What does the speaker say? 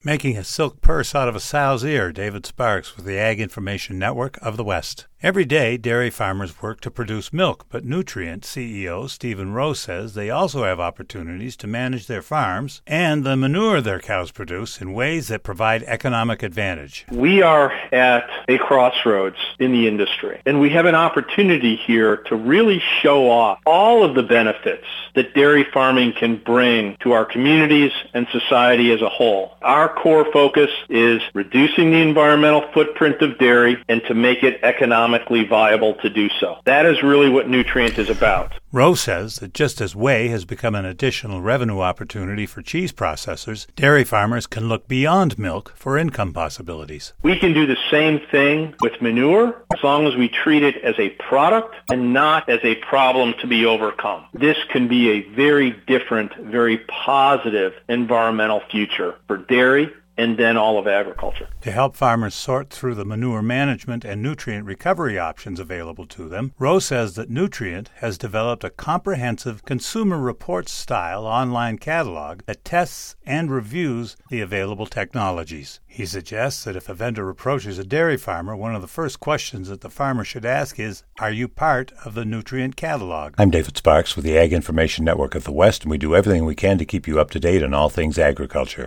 Making a silk purse out of a sow's ear, David Sparks with the Ag Information Network of the West. Every day, dairy farmers work to produce milk, but Nutrient CEO Stephen Rowe says they also have opportunities to manage their farms and the manure their cows produce in ways that provide economic advantage. We are at a crossroads in the industry, and we have an opportunity here to really show off all of the benefits that dairy farming can bring to our communities and society as a whole. Our core focus is reducing the environmental footprint of dairy and to make it economically viable to do so. That is really what Nutrient is about. Rowe says that just as whey has become an additional revenue opportunity for cheese processors, dairy farmers can look beyond milk for income possibilities. We can do the same thing with manure as long as we treat it as a product and not as a problem to be overcome. This can be a very different, very positive environmental future for dairy and then all of agriculture. To help farmers sort through the manure management and nutrient recovery options available to them, Rowe says that Nutrient has developed a comprehensive consumer reports-style online catalog that tests and reviews the available technologies. He suggests that if a vendor approaches a dairy farmer, one of the first questions that the farmer should ask is, are you part of the Nutrient catalog? I'm David Sparks with the Ag Information Network of the West, and we do everything we can to keep you up to date on all things agriculture.